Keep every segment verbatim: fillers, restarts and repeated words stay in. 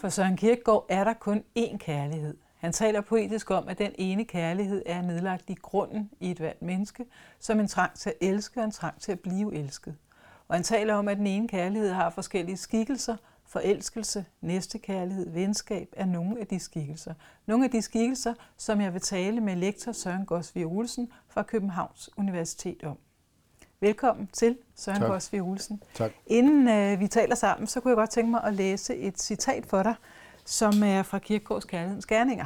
For Søren Kierkegaard er der kun én kærlighed. Han taler poetisk om, at den ene kærlighed er nedlagt i grunden i et hvert menneske, som en trang til at elske og en trang til at blive elsket. Og han taler om, at den ene kærlighed har forskellige skikkelser. Forelskelse, næstekærlighed, venskab er nogle af de skikkelser. Nogle af de skikkelser, som jeg vil tale med lektor Søren Gosvig Olsen fra Københavns Universitet om. Velkommen til, Søren Gosvig Olsen. Tak. Inden øh, vi taler sammen, så kunne jeg godt tænke mig at læse et citat for dig, som er fra Kierkegaards Kærlighedens Gerninger.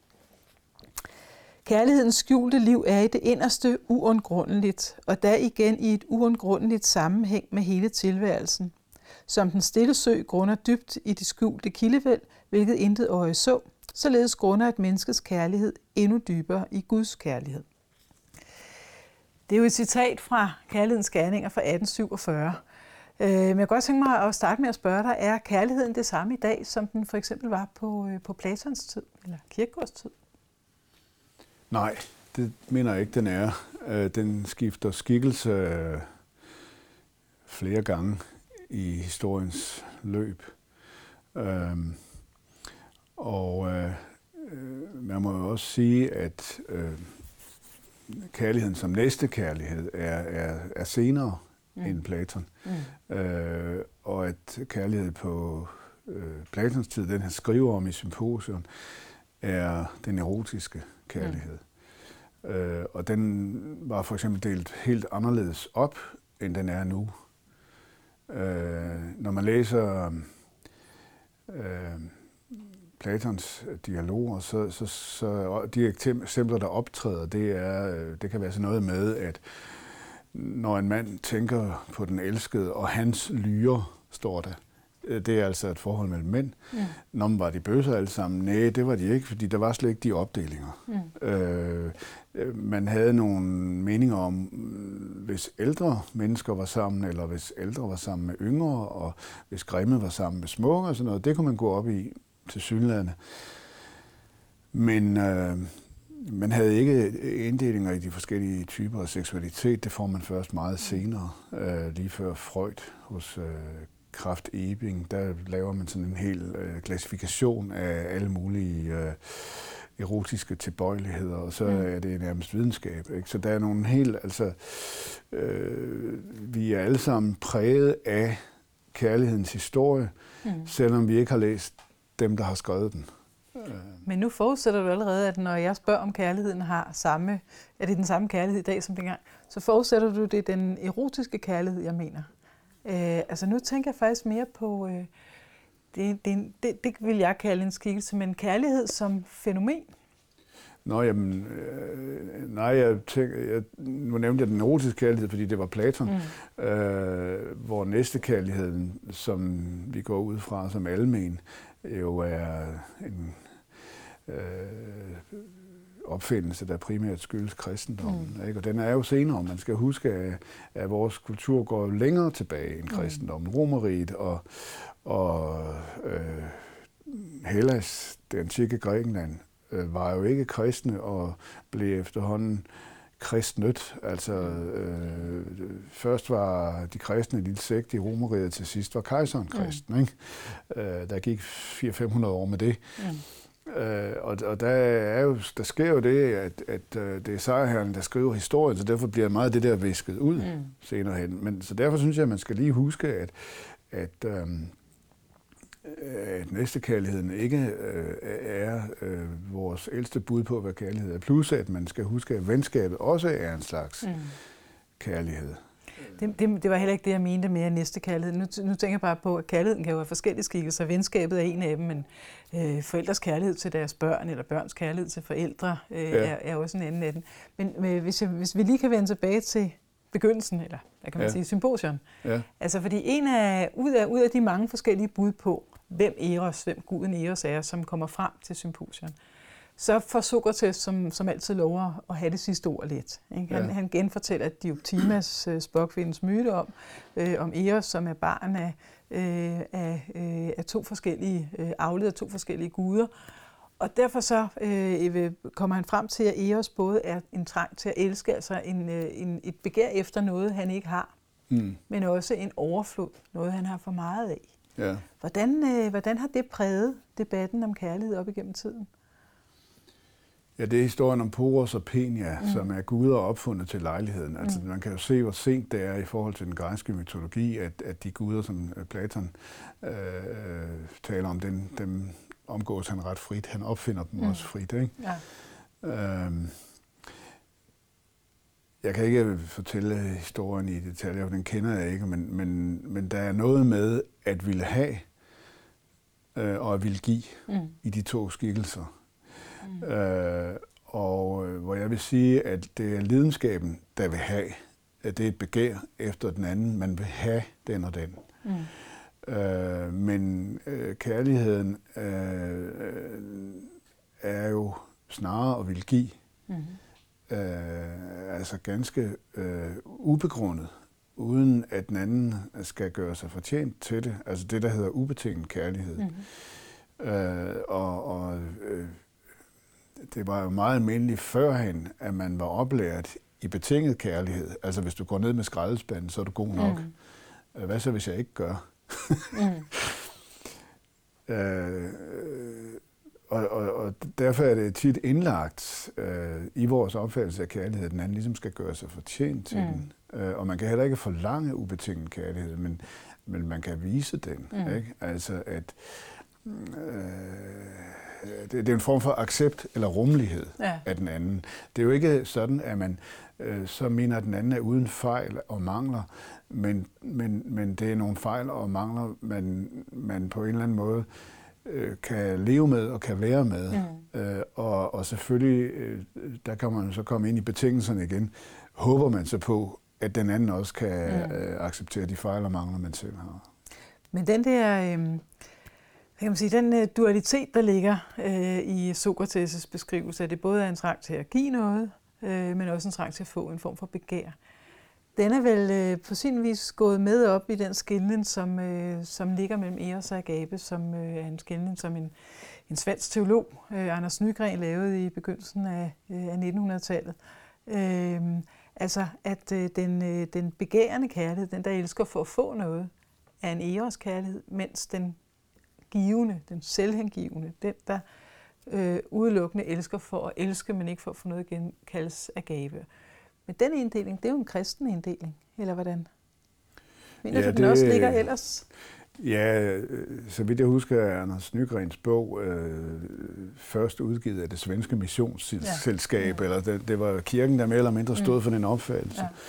Kærlighedens skjulte liv er i det inderste uundgrundeligt, og da igen i et uundgrundeligt sammenhæng med hele tilværelsen. Som den stille sø grunder dybt i det skjulte kildevæld, hvilket intet øje så, således grunder et menneskes kærlighed endnu dybere i Guds kærlighed. Det er jo et citat fra Kærlighedens Gerninger fra atten syvogfyrre. Men jeg kan godt tænke mig at starte med at spørge dig, er kærligheden det samme i dag, som den for eksempel var på, på Platons tid, eller Kierkegaards tid? Nej, det mener jeg ikke, den er. Den skifter skikkelse flere gange i historiens løb. Øhm, og øh, man må jo også sige, at øh, kærligheden som næstekærlighed er, er, er senere mm. end Platon. Mm. Øh, og at kærlighed på øh, Platons tid, den han skriver om i Symposion, er den erotiske kærlighed. Mm. Øh, og den var for eksempel delt helt anderledes op, end den er nu. Øh, når man læser øh, Platons dialoger, så, så, så de eksempler, der optræder, det, er, det kan være sådan noget med, at når en mand tænker på den elskede, og hans lyre står der, det er altså et forhold mellem mænd. Mm. Når man var de bøsser alle sammen? Nej, det var de ikke, fordi der var slet ikke de opdelinger. Mm. Øh, man havde nogle meninger om, hvis ældre mennesker var sammen, eller hvis ældre var sammen med yngre, og hvis grimme var sammen med smukke og sådan noget. Det kunne man gå op i tilsyneladende. Men øh, man havde ikke inddelinger i de forskellige typer af seksualitet. Det får man først meget senere, øh, lige før Freud hos øh, Krafft Ebing. Der laver man sådan en hel øh, klassifikation af alle mulige øh, erotiske tilbøjeligheder, og så mm. er det nærmest videnskab. Ikke? Så der er nogle helt, altså, øh, vi er alle sammen præget af kærlighedens historie, mm. selvom vi ikke har læst dem, der har skrevet den. Men nu forudsætter du allerede, at når jeg spørger om kærligheden har samme, er det den samme kærlighed i dag som dengang, så forudsætter du, det er den erotiske kærlighed, jeg mener. Øh, altså nu tænker jeg faktisk mere på, øh, det, det, det, det vil jeg kalde en skikkelse, men kærlighed som fænomen. Nå, jamen, øh, nej, jeg tænker, jeg, nu nævnte jeg den erotiske kærlighed, fordi det var Platon, mm. øh, hvor næstekærligheden, som vi går ud fra som almen, jo er en øh, opfindelse, der primært skyldes kristendommen. Mm. Ikke? Og den er jo senere. Man skal huske, at, at vores kultur går længere tilbage end kristendommen. Mm. Romeriet og, og øh, Hellas, det antikke Grækenland, øh, var jo ikke kristne og blev efterhånden kristnet. Altså, øh, først var de kristne en lille sekt i Romeriet, til sidst var kejseren kristen. Mm. Ikke? Øh, der gik fire til fem hundrede år med det. Mm. Øh, og og der, er jo, der sker jo det, at, at øh, det er sejrherren, der skriver historien, så derfor bliver meget det der visket ud mm. senere hen. Men, så derfor synes jeg, at man skal lige huske, at, at øh, at næstekærligheden ikke øh, er øh, vores ældste bud på, hvad kærlighed er. Plus, at man skal huske, at venskabet også er en slags mm. kærlighed. Det, det, det var heller ikke det, jeg mente med næstekærlighed. Nu, nu tænker jeg bare på, at kærligheden kan jo have forskellige skikkelser. Venskabet er en af dem, men øh, forældres kærlighed til deres børn, eller børns kærlighed til forældre, øh, ja. er, er også en anden af dem. Men øh, hvis, jeg, hvis vi lige kan vende tilbage til begyndelsen, eller hvad kan man ja. sige, Symposion. Ja. Altså fordi en af, ud, af, ud af de mange forskellige bud på, hvem Eros, hvem guden Eros er, som kommer frem til Symposion, så får Sokrates, som, som altid lover at have det sidste ord lidt. Ikke? Han, ja. han genfortæller Diotimas uh, spåkvindens myte om, øh, om Eros, som er barn af, øh, af, øh, af to forskellige, øh, afledet af to forskellige guder. Og derfor så øh, kommer han frem til, at Eros både er en trang til at elske, altså en, en, et begær efter noget, han ikke har, mm. men også en overflod, noget han har for meget af. Ja. Hvordan, øh, hvordan har det præget debatten om kærlighed op igennem tiden? Ja, det er historien om Poros og Penia, mm. som er guder opfundet til lejligheden. Mm. Altså, man kan jo se, hvor sent det er i forhold til den græske mytologi, at, at de guder, som Platon øh, taler om, den, dem omgås han ret frit. Han opfinder dem mm. også frit, ikke? Ja. Øhm, jeg kan ikke fortælle historien i detaljer, for den kender jeg ikke, men, men, men der er noget med at ville have øh, og at ville give mm. i de to skikkelser. Mm. Øh, og hvor jeg vil sige, at det er lidenskaben, der vil have, at det er et begær efter den anden, man vil have den og den. Mm. Øh, men øh, kærligheden øh, er jo snarere at vil give, mm. øh, altså ganske øh, ubegrundet, uden at den anden skal gøre sig fortjent til det. Altså det, der hedder ubetinget kærlighed. Mm. Øh, og og øh, det var jo meget almindeligt førhen, at man var oplært i betinget kærlighed. Altså hvis du går ned med skraldespanden, så er du god nok. Mm. Hvad så, hvis jeg ikke gør? mm. øh, og, og, og derfor er det tit indlagt øh, i vores opfattelse af kærlighed, at den anden ligesom skal gøre sig fortjent til mm. den. Øh, og man kan heller ikke forlange ubetinget kærlighed, men, men man kan vise den. Mm. Ikke? Altså at øh, Det, det er en form for accept eller rummelighed ja. Af den anden. Det er jo ikke sådan, at man øh, så mener, at den anden er uden fejl og mangler, men, men, men det er nogle fejl og mangler, man, man på en eller anden måde øh, kan leve med og kan være med. Mm. Øh, og, og selvfølgelig, øh, der kan man så komme ind i betingelserne igen, håber man så på, at den anden også kan mm. øh, acceptere de fejl og mangler, man selv har. Men den der... Øh kan man sige, den uh, dualitet, der ligger uh, i Sokrates' beskrivelse, at det både er en trang til at give noget, uh, men også en trang til at få en form for begær. Den er vel uh, på sin vis gået med op i den skelnen, som, uh, som ligger mellem Eros og Agape, som uh, er en skelnen, som en, en svensk teolog, uh, Anders Nygren, lavede i begyndelsen af, uh, af nittenhundredetallet. Uh, altså, at uh, den, uh, den begærende kærlighed, den der elsker for at få noget, er en Eros kærlighed, mens den givende, den selvhengivende, den der øh, udelukkende elsker for at elske, men ikke for at få noget igen, kaldes agape. Men den inddeling, det er jo en kristen inddeling, eller hvordan? Mener ja, du, den det, også ligger ellers? Ja, så vidt jeg husker, er Anders Nygrens bog øh, først udgivet af det svenske missionsselskab, ja. Eller det, det var kirken, der mere eller mindre stod mm. for den opfattelse. Ja.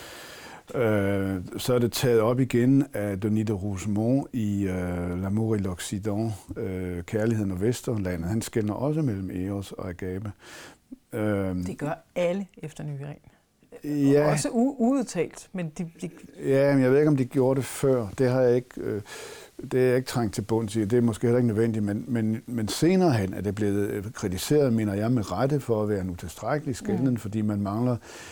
Øh, så er det taget op igen af Denis de Rougemont i øh, L'amour et l'Occident, øh, Kærligheden og Vesterlandet. Han skelner også mellem Eros og Agape. Øh, det gør alle efter Nygren. Ja, også u- udtalt, men de, de... Ja, men jeg ved ikke, om de gjorde det før. Det har jeg ikke, øh, det er jeg ikke trængt til bunds i. Det er måske heller ikke nødvendigt, men, men, men senere hen er det blevet kritiseret, mener jeg, med rette for at være en utilstrækkelig skelnen, mm. fordi man mangler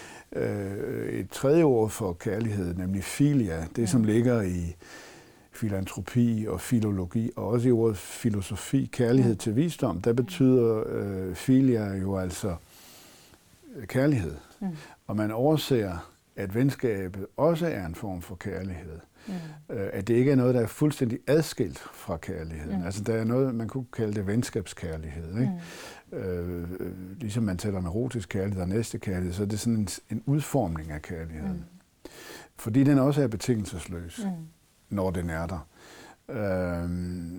et tredje ord for kærlighed, nemlig filia, det som ligger i filantropi og filologi, og også i ordet filosofi, kærlighed ja. Til visdom, der betyder øh, filia jo altså kærlighed. Mm. Og man overser, at venskabet også er en form for kærlighed. Mm. Øh, at det ikke er noget, der er fuldstændig adskilt fra kærligheden. Mm. Altså der er noget, man kunne kalde det venskabskærlighed, ikke? Mm. Øh, ligesom man taler om erotisk kærlighed og næstekærlighed, så er det sådan en, en udformning af kærligheden. Mm. Fordi den også er betingelsesløs, mm. når den er der. Øh,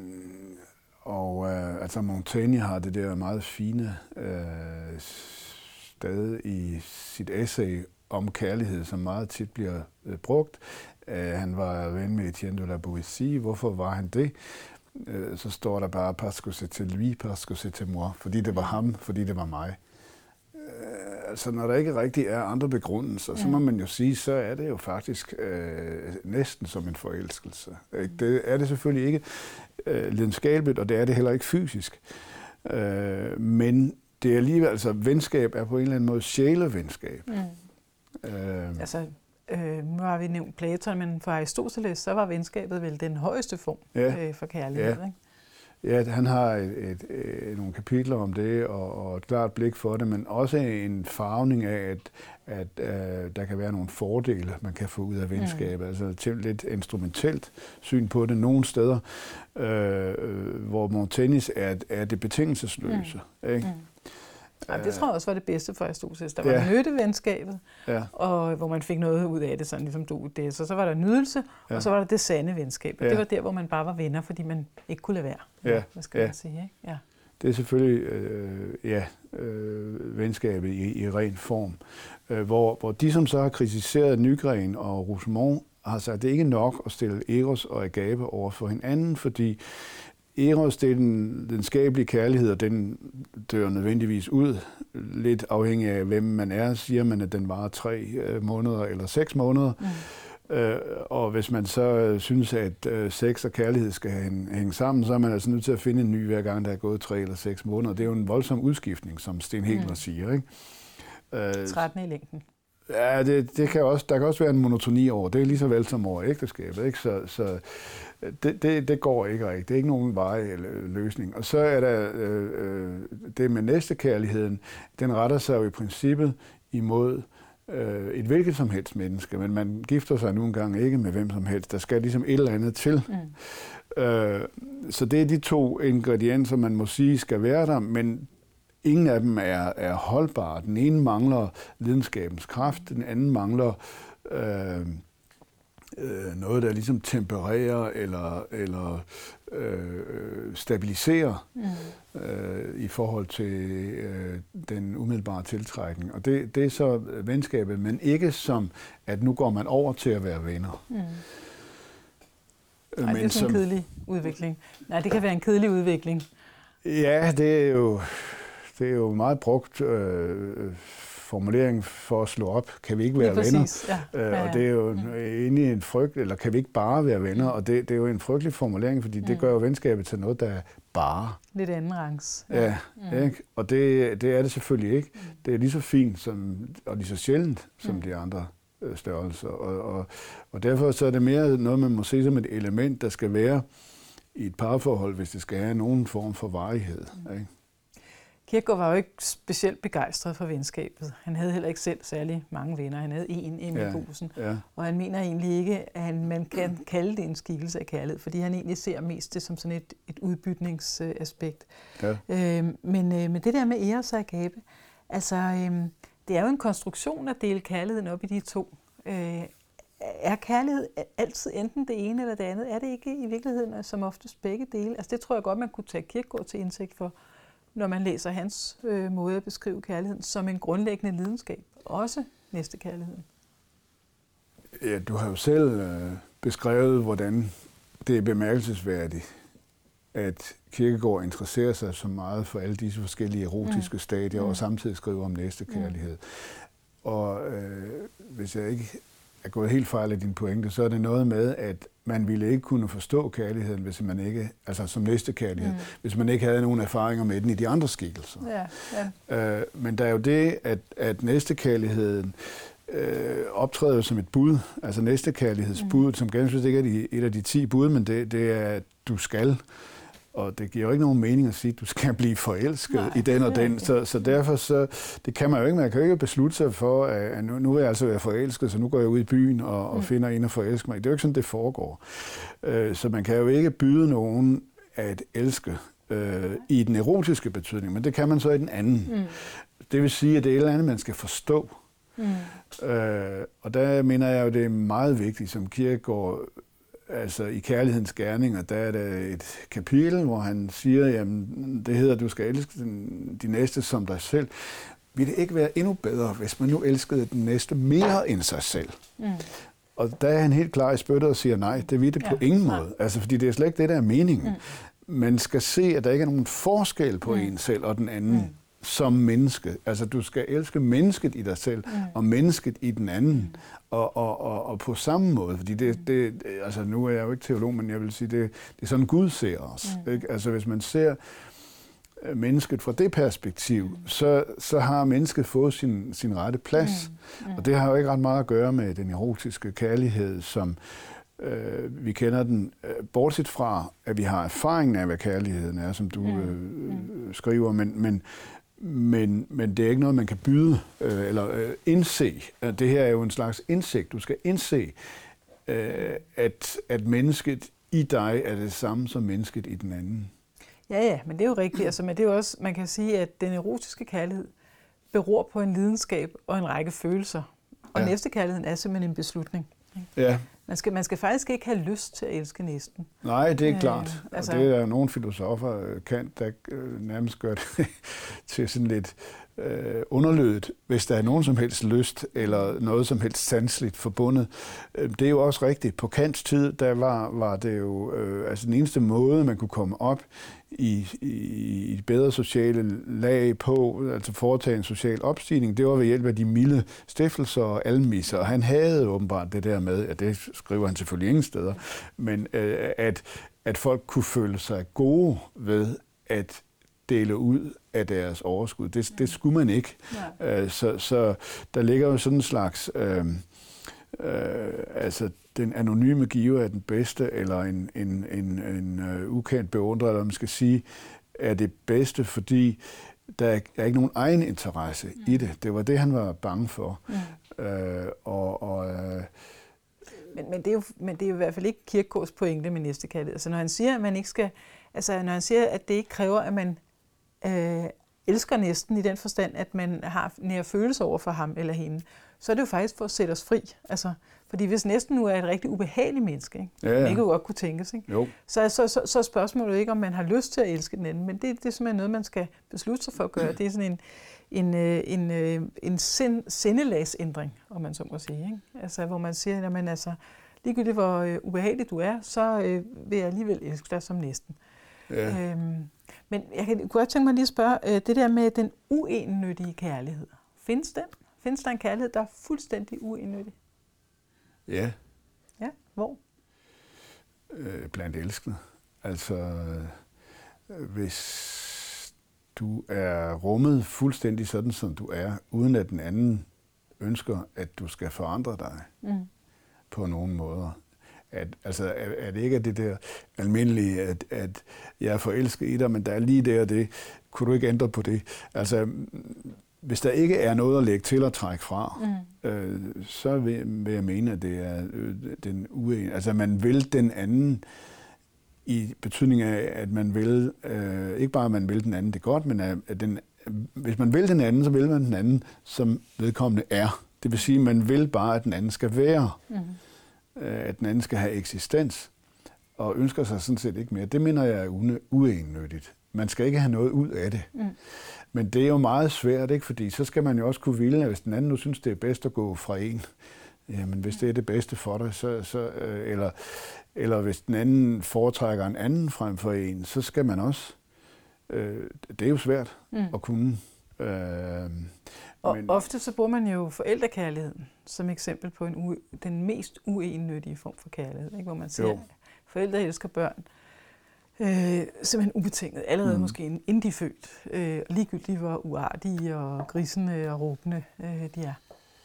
og øh, altså Montaigne har det der meget fine øh, sted i sit essay om kærlighed, som meget tit bliver øh, brugt. Øh, han var ven med Etienne de la Boétie. Hvorfor var han det? Øh, så står der bare, parce que c'était lui, parce que c'était moi. Fordi det var ham, fordi det var mig. Øh, altså, når der ikke rigtig er andre begrundelser, mm. så må man jo sige, så er det jo faktisk øh, næsten som en forelskelse. Mm. Det er det selvfølgelig ikke øh, lidenskabeligt, og det er det heller ikke fysisk. Øh, men det er alligevel, altså venskab er på en eller anden måde sjælevenskab. Mm. Øh, altså, øh, nu har vi nævnt Platon, men for Aristoteles, så var venskabet vel den højeste form ja, øh, for kærlighed, ja. ikke? Ja, han har et, et, et, nogle kapitler om det, og, og et klart blik for det, men også en farvning af, at, at uh, der kan være nogle fordele, man kan få ud af venskabet. Mm. Altså til lidt instrumentelt syn på det nogle steder, uh, hvor Montaigne er, er det betingelsesløse. Mm. Ikke? Mm. Ja, det tror jeg også var det bedste for Aristoteles. Der var ja. nyttevenskabet, ja. og hvor man fik noget ud af det, sådan ligesom du det. Så, så var der nydelse, ja. og så var der det sande venskab. Og ja. det var der, hvor man bare var venner, fordi man ikke kunne lade være. Ja. Hvad skal ja. man sige? Ikke? Ja. Det er selvfølgelig øh, ja, øh, venskabet i, i ren form. Øh, hvor, hvor de, som så har kritiseret Nygren og Rougemont, har sagt, at det ikke er nok at stille Eros og Agape over for hinanden, fordi Eros, det er den lidenskabelige kærlighed, og den dør nødvendigvis ud, lidt afhængig af, hvem man er. Siger man, at den varer tre øh, måneder eller seks måneder. Mm. Øh, og hvis man så øh, synes, at øh, sex og kærlighed skal hænge, hænge sammen, så er man altså nødt til at finde en ny, hver gang der er gået tre eller seks måneder. Det er jo en voldsom udskiftning, som Sten Hegler mm. siger. Ikke? Øh, tretten i længden. Ja, det, det kan også, der kan også være en monotoni over. Det er lige så vel som over ægteskabet. Ikke? Så, så det, det, det går ikke rigtigt. Det er ikke nogen varig løsning. Og så er der øh, det med næstekærligheden. Den retter sig jo i princippet imod øh, et hvilket som helst menneske. Men man gifter sig nu engang ikke med hvem som helst. Der skal ligesom et eller andet til. Mm. Øh, så det er de to ingredienser, man må sige skal være der. Men ingen af dem er, er holdbare. Den ene mangler lidenskabens kraft, den anden mangler øh, øh, noget, der ligesom tempererer eller, eller øh, stabiliserer mm. øh, i forhold til øh, den umiddelbare tiltrækning. Og det, det er så venskabet, men ikke som, at nu går man over til at være venner. Mm. Nej, det er sådan en kedelig udvikling. Nej, det kan være en kedelig udvikling. Ja, det er jo... Det er jo meget brugt øh, formulering for at slå op. Kan vi ikke være venner? Ja. Øh, ja, ja. Og det er jo mm. egentlig en frygt, eller kan vi ikke bare være venner? Mm. Og det, det er jo en frygtelig formulering, fordi mm. det gør jo venskabet til noget, der er bare. Lidt anden rangs. Ja, ja mm. ikke? Og det, det er det selvfølgelig ikke. Mm. Det er lige så fint som, og lige så sjældent som mm. de andre øh, størrelser. Og, og, og derfor så er det mere noget, man må se som et element, der skal være i et parforhold, hvis det skal have nogen form for varighed. Mm. Ikke? Kierkegaard var jo ikke specielt begejstret for venskabet. Han havde heller ikke selv særlig mange venner. Han havde en, Emil ja, Boesen. Ja. Og han mener egentlig ikke, at man kan kalde det en skikkelse af kærlighed, fordi han egentlig ser mest det som sådan et, et udbytningsaspekt. Ja. Øhm, men, øh, men det der med Eros og Agape, altså, øh, det er jo en konstruktion at dele kærligheden op i de to. Øh, er kærlighed altid enten det ene eller det andet? Er det ikke i virkeligheden som oftest begge dele? Altså, det tror jeg godt, man kunne tage Kierkegaard til indsigt for, når man læser hans øh, måde at beskrive kærligheden som en grundlæggende lidenskab. Også næstekærligheden. Ja, du har jo selv øh, beskrevet, hvordan det er bemærkelsesværdigt, at Kierkegaard interesserer sig så meget for alle disse forskellige erotiske mm. stadier, mm. og samtidig skriver om næstekærlighed. Mm. Og øh, hvis jeg ikke er gået helt fejl af din pointe, så er det noget med, at man ville ikke kunne forstå kærligheden, hvis man ikke, altså som næstekærlighed, mm. hvis man ikke havde nogen erfaringer med den i de andre skikkelser. Ja, ja. Øh, men der er jo det, at, at næstekærligheden øh, optræder som et bud, altså næstekærlighedsbud, mm. som ganske ikke er de, et af de ti bud, men det, det er, at du skal. Og det giver jo ikke nogen mening at sige, at du skal blive forelsket Nej, i den og den. Så, så derfor, så, det kan man jo ikke. Man kan jo ikke beslutte sig for, at nu, nu vil jeg altså være forelsket, så nu går jeg ud i byen og, og finder en at forelske mig. Det er jo ikke sådan, det foregår. Så man kan jo ikke byde nogen at elske øh, i den erotiske betydning, men det kan man så i den anden. Mm. Det vil sige, at det er et eller andet, man skal forstå. Mm. Øh, og der mener jeg jo, det er meget vigtigt, som Kierkegaard. Altså i Kærlighedens Gerninger, der er der et kapitel, hvor han siger, jamen det hedder, at du skal elske den, de næste som dig selv. Vil det ikke være endnu bedre, hvis man nu elskede den næste mere end sig selv? Mm. Og der er han helt klar i spyttet og siger, nej, det vil det ja, på ingen nej. måde. Altså fordi det er slet ikke det, der er meningen. Mm. Man skal se, at der ikke er nogen forskel på mm. en selv og den anden. Mm. Som menneske. Altså, du skal elske mennesket i dig selv, mm. og mennesket i den anden, mm. og, og, og, og på samme måde. Fordi det, det, altså, nu er jeg jo ikke teolog, men jeg vil sige, det, det er sådan, Gud ser os. Mm. Ikke? Altså, hvis man ser mennesket fra det perspektiv, mm. så, så har mennesket fået sin, sin rette plads. Mm. Mm. Og det har jo ikke ret meget at gøre med den erotiske kærlighed, som øh, vi kender den, øh, bortset fra, at vi har erfaringen af, hvad kærligheden er, som du øh, mm. skriver, men, men, men, men det er ikke noget, man kan byde øh, eller øh, indse. Det her er jo en slags indsigt. Du skal indse, øh, at, at mennesket i dig er det samme som mennesket i den anden. Ja, ja, men det er jo rigtigt. Altså, men det er jo også, man kan sige, at den erotiske kærlighed beror på en lidenskab og en række følelser. Og ja. Næstekærligheden er simpelthen en beslutning. Ikke? Ja. Man skal, man skal faktisk ikke have lyst til at elske næsten. Nej, det er øh, klart. Altså, og det er nogle filosofer, Kant, der øh, nærmest gør det til sådan lidt øh, underlødigt, hvis der er nogen som helst lyst, eller noget som helst sanseligt forbundet. Det er jo også rigtigt. På Kants tid, der var, var det jo øh, altså den eneste måde, man kunne komme op i, i, i bedre sociale lag på, altså foretage en social opstigning, det var ved hjælp af de milde stiftelser og almisser. Og han havde åbenbart det der med, at det skriver han selvfølgelig ingen steder, men øh, at, at folk kunne føle sig gode ved at dele ud af deres overskud. Det, det skulle man ikke. Ja. Så, så der ligger jo sådan en slags, øh, øh, altså den anonyme giver er den bedste, eller en, en, en, en uh, ukendt beundrer, eller man skal sige, er det bedste, fordi der er ikke nogen egen interesse mm. i det. Det var det, han var bange for. Mm. Øh, og, og, øh, men, men, det er jo, men det er jo i hvert fald ikke Kierkegaards pointe med næstekærlighed. Altså når han siger, at man ikke skal, altså når han siger, at det ikke kræver, at man øh, elsker næsten i den forstand, at man har nære følelser over for ham eller hende, så er det jo faktisk for at sætte os fri. Altså, fordi hvis næsten nu er et rigtig ubehageligt menneske, ikke? Ja, ja. Det kan jo godt kunne tænkes, ikke? Jo. Så, så, så, så er spørgsmålet ikke, om man har lyst til at elske den anden, men det, det er simpelthen noget, man skal beslutte sig for at gøre. Det er sådan en, en, en, en, en sind, sindelagsændring, om man så må sige. Ikke? Altså, hvor man siger, at man, altså, ligegyldigt hvor øh, ubehageligt du er, så øh, vil jeg alligevel elske dig som næsten. Ja. Øhm, men jeg kan, kunne godt tænke mig lige at spørge, øh, det der med den uegennyttige kærlighed, findes den? Findes der en kærlighed, der er fuldstændig uegennyttig? Ja. Ja, hvor? Øh, blandt elskende. Altså, øh, hvis du er rummet fuldstændig sådan, som du er, uden at den anden ønsker, at du skal forandre dig mm. på nogen måder. At, altså, er, er det ikke det der almindelige, at, at jeg er forelsket i dig, men der er lige der det. Kunne du ikke ændre på det? Altså, hvis der ikke er noget at lægge til og trække fra, mm. øh, så vil, vil jeg mene, at det er øh, den uenige. Altså, man vil den anden i betydning af, at man vil, øh, ikke bare at man vil den anden det godt, men at, at den, hvis man vil den anden, så vil man den anden, som vedkommende er. Det vil sige, at man vil bare, at den anden skal være. Mm. Øh, at den anden skal have eksistens, og ønsker sig sådan set ikke mere. Det mener jeg er uegennyttigt. Man skal ikke have noget ud af det. Mm. Men det er jo meget svært, ikke? Fordi så skal man jo også kunne ville, at hvis den anden nu synes, det er bedst at gå fra en, jamen hvis det er det bedste for dig, så, så, øh, eller, eller hvis den anden foretrækker en anden frem for en, så skal man også. Øh, det er jo svært mm. at kunne. Øh, og men, ofte så bruger man jo forældrekærligheden som eksempel på en u- den mest uegennyttige form for kærlighed, ikke? Hvor man siger, at forældre elsker børn øh, simpelthen ubetinget, allerede mm. måske inden de er født, øh, ligegyldigt hvor uartige og grisende og råbende øh, de er.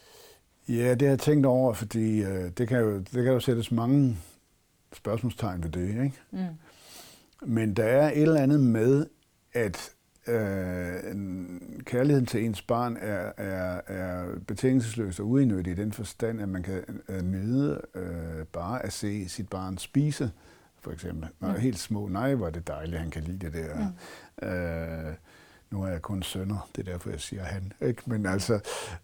Ja, det har jeg tænkt over, fordi øh, det, kan jo, det kan jo sættes mange spørgsmålstegn ved det, ikke? Mm. Men der er et eller andet med, at øh, kærligheden til ens barn er, er, er betingelsesløs og uegennyttig i den forstand, at man kan øh, nyde øh, bare at se sit barn spise, for eksempel. Når mm. helt små, nej, hvor er det dejligt, han kan lide det der. Mm. Øh, nu er jeg kun sønner, det er derfor, jeg siger han. Ikke? Men altså,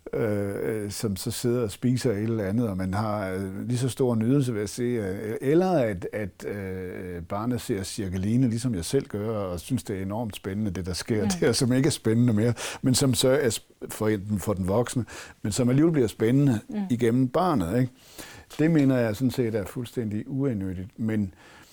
øh, som så sidder og spiser et eller andet, og man har øh, lige så stor nydelse ved at se, øh, eller at, at øh, barnet ser Cirkeline, ligesom jeg selv gør, og synes, det er enormt spændende, det der sker mm. der, som ikke er spændende mere, men som så er for, for den voksne, men som alligevel bliver spændende mm. igennem barnet. Ikke? Det mener jeg sådan set er fuldstændig uegennyttigt, men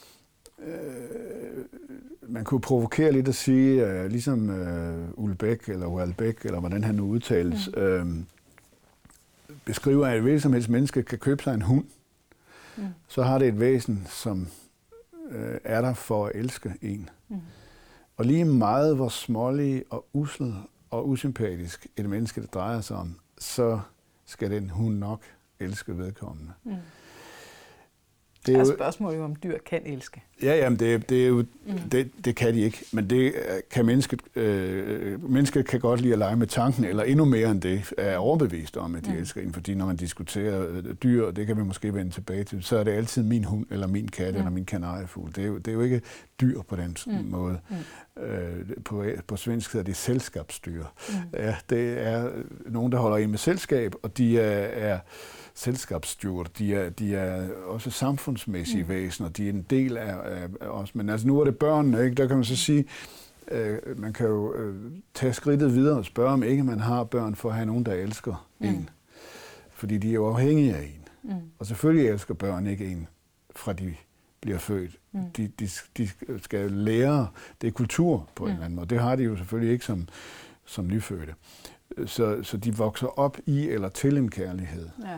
Øh, man kunne provokere lidt at sige, øh, ligesom øh, Ulbæk eller Ualbæk, eller hvordan han nu udtales, mm. øh, beskriver, at et hvilket som helst menneske kan købe sig en hund, mm. så har det et væsen, som øh, er der for at elske en. Mm. Og lige meget hvor smålig og usel og usympatisk et menneske, det drejer sig om, så skal den hund nok elske vedkommende. Mm. Det er jo spørgsmålet om dyr kan elske. Ja, jamen det, det er jo mm. det, det kan de ikke, men det kan mennesket. Øh, mennesket kan godt lide at lege med tanken, eller endnu mere end det er overbevist om, at de mm. elsker en, fordi når man diskuterer dyr, og det kan vi måske vende tilbage til, så er det altid min hund eller min kat mm. eller min kanariefugl. Det er jo, det er jo ikke dyr på den mm. måde. Mm. Øh, på, på svensk hedder det selskabsdyr. Mm. Ja, det er nogen, der holder en med selskab, og de er, er selskabsdyr. De er, de er også samfundsmæssige mm. væsener. De er en del af, af, af os. Men altså nu er det børnene, ikke? Der kan man så sige, øh, man kan jo øh, tage skridtet videre og spørge, om ikke man har børn for at have nogen, der elsker mm. en. Fordi de er jo afhængige af en. Mm. Og selvfølgelig elsker børn ikke en, fra de bliver født. Mm. De, de, de skal lære, det er kultur på mm. en eller anden måde. Det har de jo selvfølgelig ikke som, som nyfødte. Så, så de vokser op i eller til en kærlighed. Ja.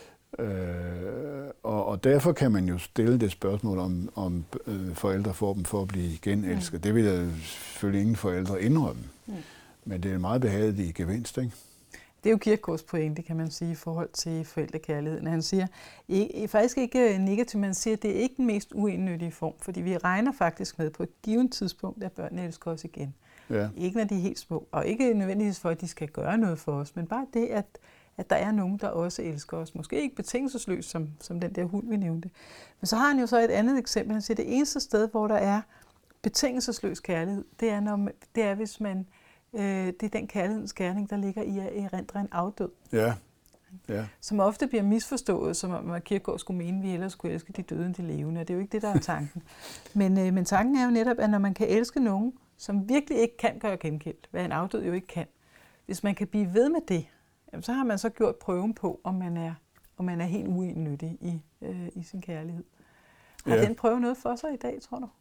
Øh, og, og derfor kan man jo stille det spørgsmål, om, om øh, forældre får dem for at blive genelsket. Mm. Det vil jeg selvfølgelig ingen forældre indrømme. Mm. Men det er en meget behagelig gevinst, ikke? Det er jo Kierkegaards pointe, kan man sige, i forhold til forældrekærligheden. Han siger, ikke, faktisk ikke negativt, men han siger, at det er ikke den mest uindnyttige form, fordi vi regner faktisk med på et givet tidspunkt, at børnene elsker os igen. Ja. Ikke når de er helt små, og ikke nødvendigvis for, at de skal gøre noget for os, men bare det, at, at der er nogen, der også elsker os. Måske ikke betingelsesløst, som, som den der hund, vi nævnte. Men så har han jo så et andet eksempel. Han siger, at det eneste sted, hvor der er betingelsesløs kærlighed, det er, når man, det er hvis man øh, det er den kærlighedens gerning, der ligger i at erindre en afdød. Ja. Ja. Som ofte bliver misforstået, som om Kierkegaard skulle mene, at vi ellers skulle elske de døde end de levende. Det er jo ikke det, der er tanken. men, øh, men tanken er jo netop, at når man kan elske nogen, som virkelig ikke kan gøre gengældt, hvad en afdød jo ikke kan. Hvis man kan blive ved med det, så har man så gjort prøven på, om man er, om man er helt uindnyttig i, øh, i sin kærlighed. Har ja. den prøve noget for sig i dag, tror du?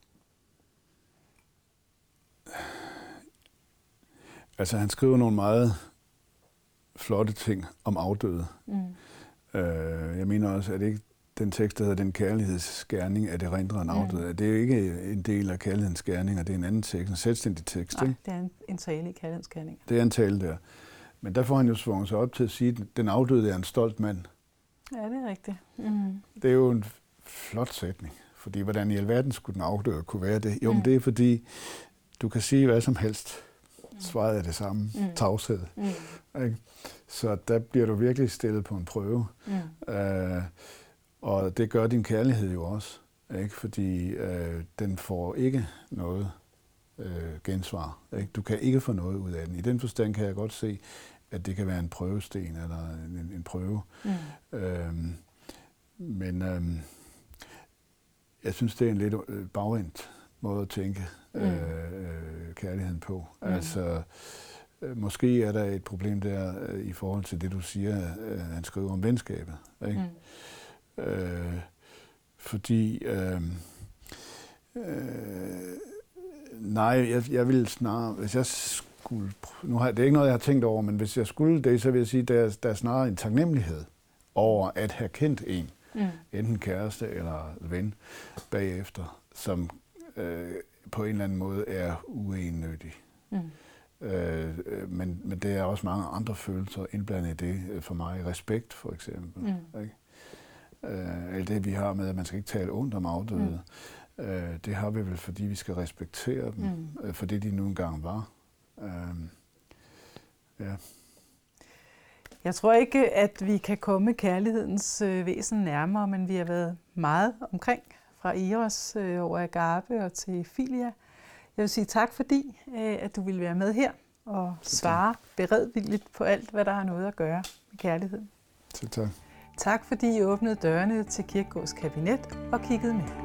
Altså, han skriver nogle meget flotte ting om afdøde. Mm. Øh, jeg mener også, at det ikke den tekst, der hedder Den kærlighedsgerning, at det erindrer en afdød. Mm. Det er jo ikke en del af kærlighedens gerninger, det er en anden tekst, en selvstændig tekst. Nej, det er en, en tale i kærlighedens gerninger. Det er en tale der. Men der får han jo svunget sig op til at sige, at den afdøde er en stolt mand. Ja, det er rigtigt. Mm. Det er jo en flot sætning, fordi hvordan i alverden skulle den afdøde kunne være det? Jo, mm. men det er fordi, du kan sige hvad som helst. Svaret er det samme. Mm. Tavshed. Mm. Ikke? Så der bliver du virkelig stillet på en prøve. Mm. Øh, og det gør din kærlighed jo også. Ikke? Fordi øh, den får ikke noget øh, gensvar. Ikke? Du kan ikke få noget ud af den. I den forstand kan jeg godt se, at det kan være en prøvesten eller en, en prøve. Mm. Øh, men øh, jeg synes, det er en lidt bagvendt måde at tænke mm. øh, kærligheden på. Mm. Altså, øh, måske er der et problem der øh, i forhold til det, du siger, øh, han skriver om venskabet. Ikke? Mm. Øh, fordi, øh, øh, nej, jeg, jeg vil snarere, hvis jeg skulle, nu har, det er ikke noget, jeg har tænkt over, men hvis jeg skulle det, så vil jeg sige, at der, der er snarere en taknemmelighed over at have kendt en, mm. enten kæreste eller ven, bagefter, som øh, på en eller anden måde er uennyttig. Mm. Øh, men, men det er også mange andre følelser indblandet i det, for mig. Respekt, for eksempel. Mm. Ikke? Øh, alt det, vi har med, at man skal ikke tale ondt om afdøde, mm. øh, det har vi vel, fordi vi skal respektere dem, mm. øh, for det de nu engang var. Øh, ja. Jeg tror ikke, at vi kan komme kærlighedens øh, væsen nærmere, men vi har været meget omkring, fra Eros øh, over Agape og til Filia. Jeg vil sige tak, fordi øh, at du ville være med her og svare beredvilligt på alt, hvad der har noget at gøre med kærligheden. Tak. Tak, fordi I åbnede dørene til Kierkegaards kabinet og kiggede med.